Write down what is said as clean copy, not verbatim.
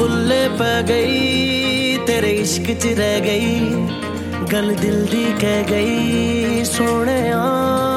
भुल्ले पै गई तेरे इश्क च रह गई, गल दिल दी कह गई सोने।